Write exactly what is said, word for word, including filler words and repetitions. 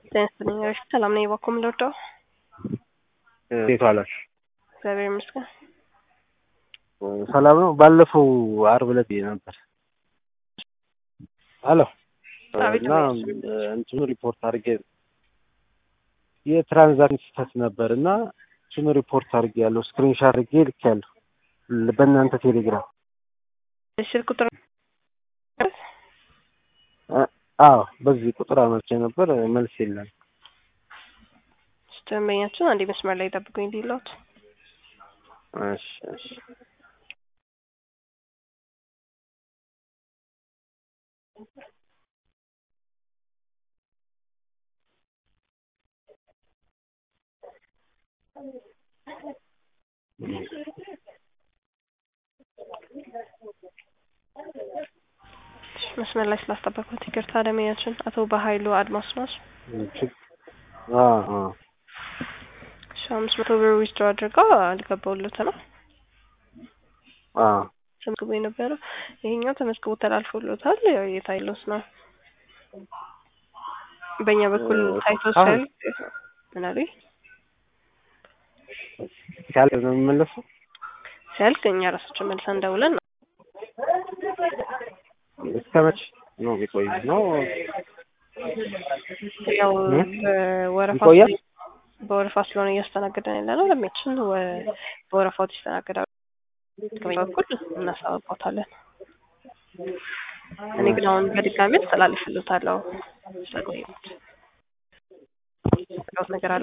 ጤና ሰላም ነኝ። ባኩም ሎዶ እንዴት ዋላችሁ? እግዚአብሔር ይመስገን ሰላም ነው። ባለፈው ዓርብ ዕለት ነበር አሎ እና እንትኑ ሪፖርት አድርጌ የትራንዛክሽን ስህተት ነበር እና እሱን ሪፖርት አድርጌ ያለው ስክሪንሾት አድርጌ ልኬያለሁ በእናንተ ቴሌግራም። ስልክ ቁጥር አዎ በዚህ ቁጥር አመልቼ ነበር፣ መልስ የለም። ደንበኛችን አንዴ መስመር ላይ ጠብቁኝ ዲሎት። እሺ እሺ መስመር ላይ ስላስጠበቁት ይቅርታ። ደንበኛችን አቶ በኃይሉ አድማስ ነው። አዎ አዎ አምስት መቶ ብር ዊዝድሮ አድርገው አልገባውለት ነው። አዎ ተመዝግቦ የነበረው ይሄኛው ተመዝግቦ ተላልፎለታል። ያው የታይሎስ ነው በእኛ በኩል ታይቶ ሰል ምናልባት ሲያልቅ ነው የሚመለሰው። ሲያልቅ እኛ ራሳችን መልሰን ደውለን እስከ መቼ ነው የሚቆየው? ነው ያው በወረፋ በወረፋ ስለሆነ እያስተናገደን ያለ ነው። ለሚችን በወረፋው ይስተናገዳል። በኩል እናሳውቃታለን። እኔ ግን አሁን በድጋሚ ተላልፍልታለሁ። ስለቆየሁት ነገር አለ